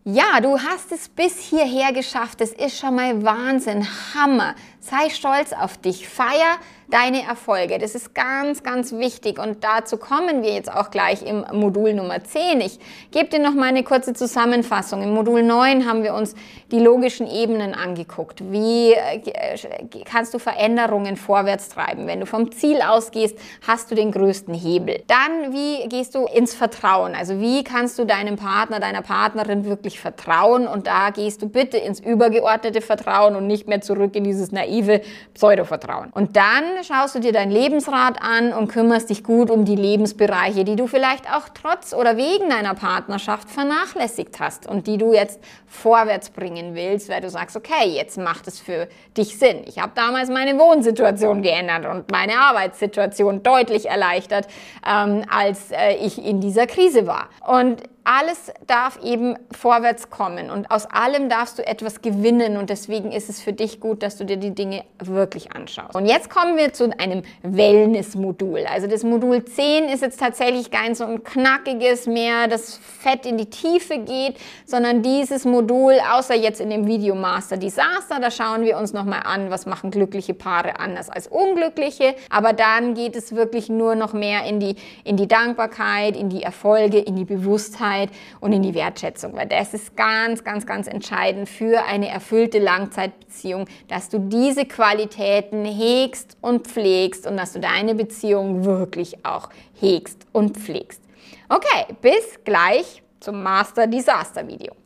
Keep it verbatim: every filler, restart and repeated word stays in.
Ja, du hast es bis hierher geschafft. Das ist schon mal Wahnsinn, Hammer. Sei stolz auf dich, feier deine Erfolge. Das ist ganz, ganz wichtig und dazu kommen wir jetzt auch gleich im Modul Nummer zehn. Ich gebe dir noch mal eine kurze Zusammenfassung. Im Modul neun haben wir uns die logischen Ebenen angeguckt. Wie kannst du Veränderungen vorwärts treiben? Wenn du vom Ziel ausgehst, hast du den größten Hebel. Dann, wie gehst du ins Vertrauen? Also wie kannst du deinem Partner, deiner Partnerin wirklich vertrauen? Und da gehst du bitte ins übergeordnete Vertrauen und nicht mehr zurück in dieses naive Pseudo-Vertrauen. Und dann schaust du dir dein Lebensrad an und kümmerst dich gut um die Lebensbereiche, die du vielleicht auch trotz oder wegen deiner Partnerschaft vernachlässigt hast und die du jetzt vorwärts bringen willst, weil du sagst, okay, jetzt macht es für dich Sinn. Ich habe damals meine Wohnsituation geändert und meine Arbeitssituation deutlich erleichtert, ähm, als äh, ich in dieser Krise war. Und alles darf eben vorwärts kommen und aus allem darfst du etwas gewinnen und deswegen ist es für dich gut, dass du dir die Dinge wirklich anschaust. Und jetzt kommen wir zu einem Wellness-Modul. Also das Modul zehn ist jetzt tatsächlich kein so ein knackiges mehr, das fett in die Tiefe geht, sondern dieses Modul, außer jetzt in dem Video Master Disaster, da schauen wir uns nochmal an, was machen glückliche Paare anders als unglückliche, aber dann geht es wirklich nur noch mehr in die, in die Dankbarkeit, in die Erfolge, in die Bewusstheit und in die Wertschätzung, weil das ist ganz, ganz, ganz entscheidend für eine erfüllte Langzeitbeziehung, dass du diese Qualitäten hegst und pflegst und dass du deine Beziehung wirklich auch hegst und pflegst. Okay, bis gleich zum Master Disaster Video.